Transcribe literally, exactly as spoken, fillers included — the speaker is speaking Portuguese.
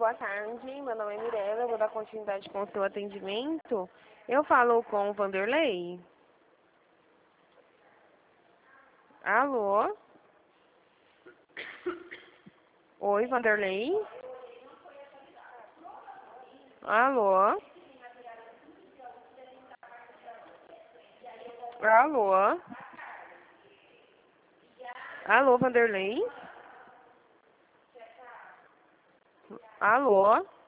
boa tarde. Meu nome é Mirella, eu vou dar continuidade com o seu atendimento. Eu falo com o Vanderlei. Alô? Oi, Vanderlei? Alô? Alô? Alô, Vanderlei? Alô?